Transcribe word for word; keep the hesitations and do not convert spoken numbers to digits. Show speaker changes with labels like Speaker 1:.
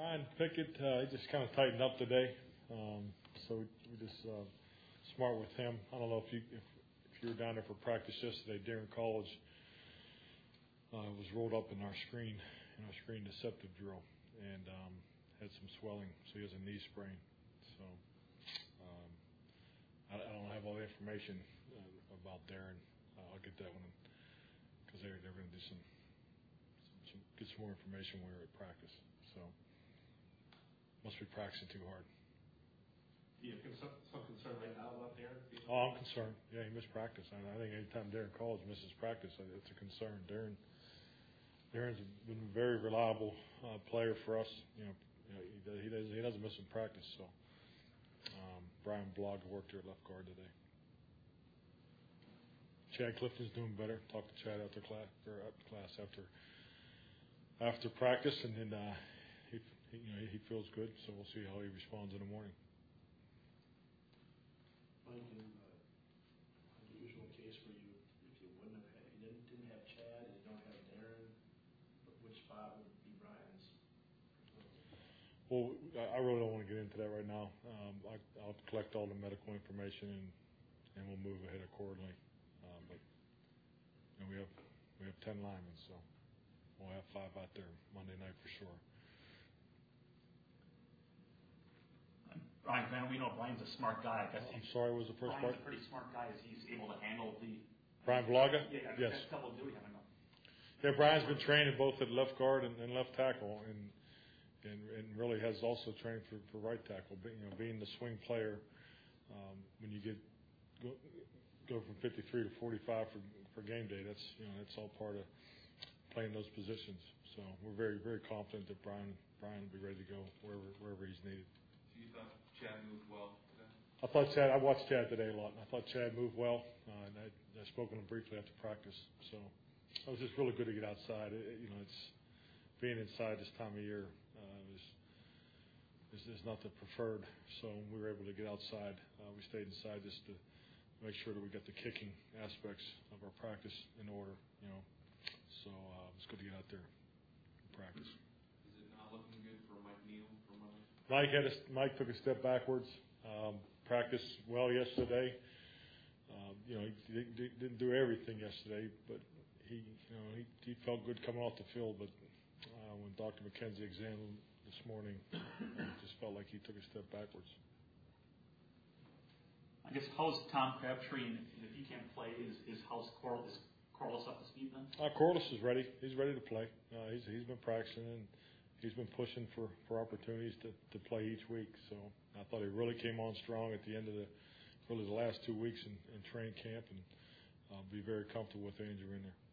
Speaker 1: Ryan Pickett, uh, he just kind of tightened up today. Um, so we just uh, smart with him. I don't know if you if, if you were down there for practice yesterday. Darren College uh, was rolled up in our screen in our screen deceptive drill and um, had some swelling. So he has a knee sprain. So um, I, I don't have all the information uh, about Darren. Uh, I'll get that one because they're they're going to do some, some, some get some more information when we're at practice. So must be practicing too hard.
Speaker 2: Do you have some, some concern right now about Darren?
Speaker 1: Oh, I'm concerned. Yeah, he missed practice. I, I think anytime Darren College misses practice, it's a concern. Darren, Darren's been a very reliable uh, player for us. You know, you know he, does, he doesn't he doesn't miss in practice. So um, Brian Blogg worked here at left guard today. Chad Clifton's doing better. Talked to Chad after class or after class after after practice, and then uh, he, he you know he feels good. So we'll see how he responds in the morning.
Speaker 3: Mike, in uh, an unusual case where you, if you wouldn't have had, you didn't, didn't have Chad and you don't have Darren, but which spot would be Brian's?
Speaker 1: Well, I really don't want to get into that right now. Um, I, I'll collect all the medical information and, and we'll move ahead accordingly. Uh, but you know, we have we have ten linemen, so we'll have five out there Monday night for sure.
Speaker 4: Brian Graham, we know Brian's a smart guy. I guess
Speaker 1: I'm sorry, what was the first
Speaker 4: Brian's
Speaker 1: part?
Speaker 4: a pretty smart guy. Is he's able to handle the
Speaker 1: Brian Blaga?
Speaker 4: Yeah,
Speaker 1: yes.
Speaker 4: That's double duty. I don't know.
Speaker 1: Yeah, Brian's been training both at left guard and, and left tackle, and, and and really has also trained for, for right tackle. But, you know, being the swing player, um, when you get go, go from fifty-three to forty-five for for game day, that's you know that's all part of playing those positions. So we're very very confident that Brian Brian will be ready to go wherever wherever he's needed.
Speaker 5: So you thought Chad moved well today?
Speaker 1: I thought Chad. I watched Chad today a lot, and I thought Chad moved well. Uh, and I, I spoke to him briefly after practice, so it was just really good to get outside. It, you know, it's being inside this time of year uh, is, is is not the preferred. So we were able to get outside. Uh, we stayed inside just to make sure that we got the kicking aspects of our practice in order. You know, so uh, it was good to get out there and practice.
Speaker 5: Is it not looking good for Mike Neal for Monday?
Speaker 1: Mike had a, Mike took a step backwards. Um, practiced well yesterday. Um, you know, he, he didn't do everything yesterday, but he, you know, he, he felt good coming off the field. But uh, when Doctor McKenzie examined him this morning, it just felt like he took a step backwards.
Speaker 4: I guess how's Tom Crabtree, and if he can't play, is is how's Corl is Corliss up to speed then?
Speaker 1: Uh, Corliss is ready. He's ready to play. Uh, he's he's been practicing and he's been pushing for, for opportunities to, to play each week. So I thought he really came on strong at the end of the really the last two weeks in, in training camp, and uh, be very comfortable with the injury in there.